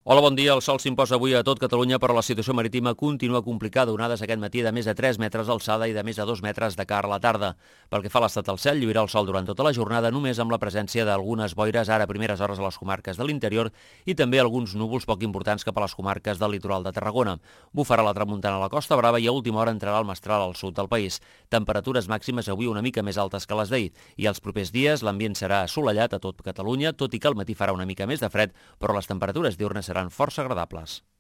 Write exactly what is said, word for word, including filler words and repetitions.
Hola, bon dia. El sol s'imposa avui a tot Catalunya, però la situació marítima continua complicada. Onades aquest matí de més de tres metres d'alçada i de més de dos metres de cara a la tarda. Pel que fa a l'estat del cel, lluirà el sol durant tota la jornada, només amb la presència d'algunes boires ara a primeres hores a les comarques de l'interior i també alguns núvols poc importants cap a les comarques del litoral de Tarragona. Bufarà la tramuntana a la Costa Brava i a última hora entrarà el mestral al sud del país. Temperatures màximes avui una mica més altes que les d'ahir i els propers dies l'ambient serà assolellat a tot Catalunya, tot i que al matí farà una mica més de fred, però les temperatures diürnes seran força agradables.